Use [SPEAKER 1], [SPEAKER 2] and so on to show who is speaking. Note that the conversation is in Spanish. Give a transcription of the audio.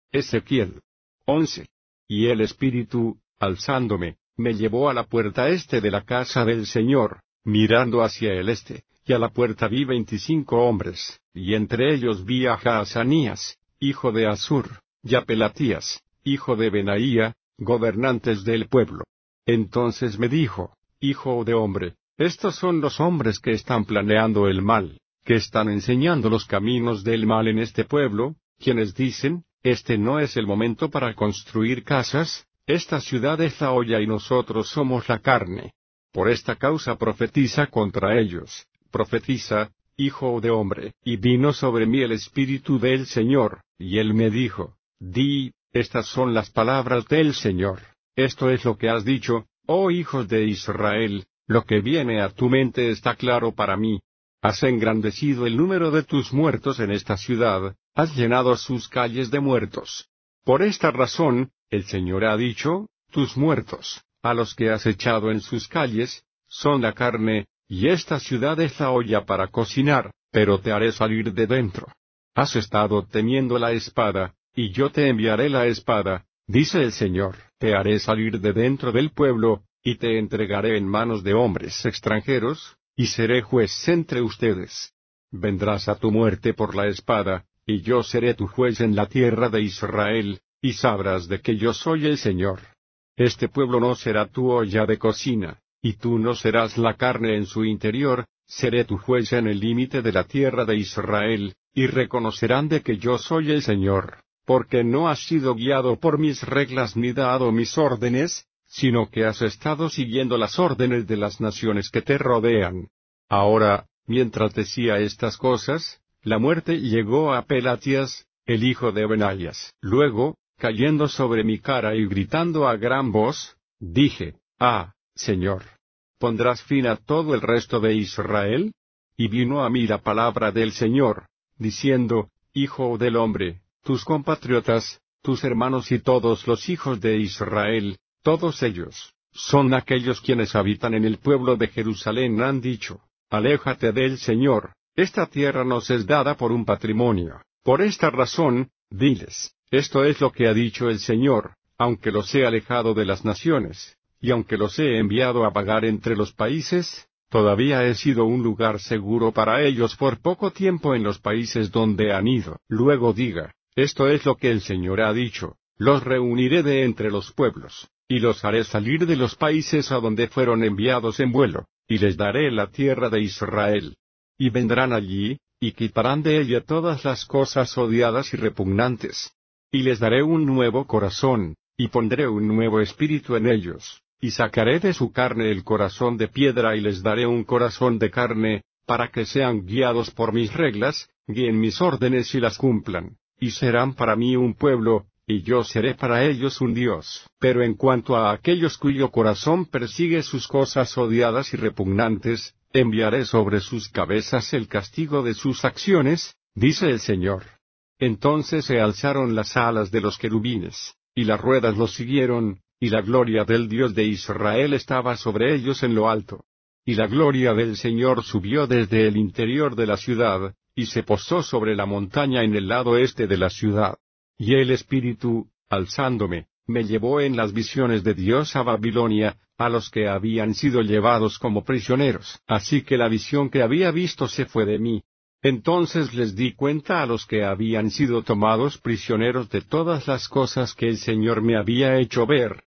[SPEAKER 1] Ezequiel 11. Y el Espíritu, alzándome, me llevó a la puerta este de la casa del Señor, mirando hacia el este, y a la puerta vi 25 hombres, y entre ellos vi a Jaazanías, hijo de Azur, y a Pelatías, hijo de Benaía, gobernantes del pueblo. Entonces me dijo: Hijo de hombre, estos son los hombres que están planeando el mal, que están enseñando los caminos del mal en este pueblo, quienes dicen: Este no es el momento para construir casas, esta ciudad es la olla y nosotros somos la carne. Por esta causa profetiza contra ellos, profetiza, hijo de hombre. Y vino sobre mí el Espíritu del Señor, y él me dijo: Di, estas son las palabras del Señor. Esto es lo que has dicho, oh hijos de Israel, lo que viene a tu mente está claro para mí. Has engrandecido el número de tus muertos en esta ciudad, has llenado sus calles de muertos. Por esta razón, el Señor ha dicho: tus muertos, a los que has echado en sus calles, son la carne, y esta ciudad es la olla para cocinar, pero te haré salir de dentro. Has estado temiendo la espada, y yo te enviaré la espada, dice el Señor. Te haré salir de dentro del pueblo, y te entregaré en manos de hombres extranjeros, y seré juez entre ustedes. Vendrás a tu muerte por la espada, y yo seré tu juez en la tierra de Israel, y sabrás de que yo soy el Señor. Este pueblo no será tu olla de cocina, y tú no serás la carne en su interior, seré tu juez en el límite de la tierra de Israel, y reconocerán de que yo soy el Señor, porque no has sido guiado por mis reglas ni dado mis órdenes, sino que has estado siguiendo las órdenes de las naciones que te rodean. Ahora, mientras decía estas cosas, la muerte llegó a Pelatías, el hijo de Benaías. Luego, cayendo sobre mi cara y gritando a gran voz, dije: Ah, Señor, ¿pondrás fin a todo el resto de Israel? Y vino a mí la palabra del Señor, diciendo: Hijo del hombre, tus compatriotas, tus hermanos y todos los hijos de Israel, todos ellos, son aquellos quienes habitan en el pueblo de Jerusalén, han dicho: Aléjate del Señor, esta tierra nos es dada por un patrimonio. Por esta razón, diles: esto es lo que ha dicho el Señor: aunque los he alejado de las naciones, y aunque los he enviado a vagar entre los países, todavía he sido un lugar seguro para ellos por poco tiempo en los países donde han ido. Luego diga: esto es lo que el Señor ha dicho: los reuniré de entre los pueblos, y los haré salir de los países a donde fueron enviados en vuelo, y les daré la tierra de Israel. Y vendrán allí, y quitarán de ella todas las cosas odiadas y repugnantes. Y les daré un nuevo corazón, y pondré un nuevo espíritu en ellos, y sacaré de su carne el corazón de piedra y les daré un corazón de carne, para que sean guiados por mis reglas, guíen mis órdenes y las cumplan, y serán para mí un pueblo, y yo seré para ellos un Dios. Pero en cuanto a aquellos cuyo corazón persigue sus cosas odiadas y repugnantes, enviaré sobre sus cabezas el castigo de sus acciones, dice el Señor. Entonces se alzaron las alas de los querubines, y las ruedas los siguieron, y la gloria del Dios de Israel estaba sobre ellos en lo alto. Y la gloria del Señor subió desde el interior de la ciudad, y se posó sobre la montaña en el lado este de la ciudad. Y el Espíritu, alzándome, me llevó en las visiones de Dios a Babilonia, a los que habían sido llevados como prisioneros. Así que la visión que había visto se fue de mí. Entonces les di cuenta a los que habían sido tomados prisioneros de todas las cosas que el Señor me había hecho ver,